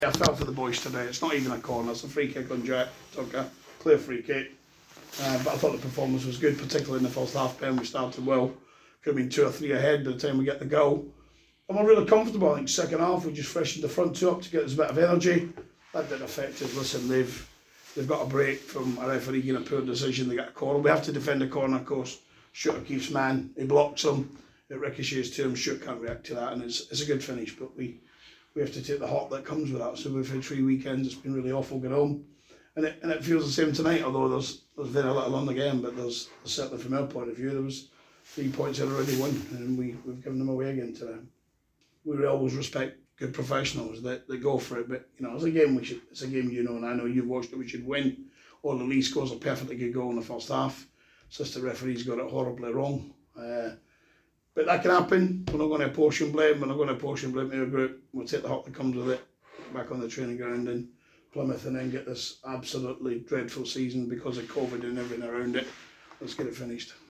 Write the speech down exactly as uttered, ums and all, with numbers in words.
I fell for the boys today. It's not even a corner, it's a free kick on Jack Tucker, clear free kick. Uh, but I thought the performance was good, particularly in the first half. Pen we started well, could have been two or three ahead by the time we get the goal. And we're really comfortable. I think second half we just freshened the front two up to get us a bit of energy. That didn't affect us. Listen, they've they've got a break from a referee getting a poor decision. They get a corner. We have to defend the corner, of course. Shooter keeps man, he blocks him, it ricochets to him. Shooter can't react to that, and it's it's a good finish. But we we have to take the hot that comes with that. So we've had three weekends. It's been really awful. Get home. And it, and it feels the same tonight, although there's there's very little on the game, but there's certainly from our point of view, there was three points that already won, and we, we've given them away again today. We always respect good professionals that, that go for it, but you know, it's a game we should it's a game you know, and I know you've watched it, we should win. Or the Lee scores a perfectly good goal in the first half. Assistant referee's got it horribly wrong. Uh, but that can happen. We're not going to apportion blame, we're not going to apportion blame to our group. We'll take the hot that comes with it back on the training ground and Plymouth, and then get this absolutely dreadful season because of COVID and everything around it. Let's get it finished.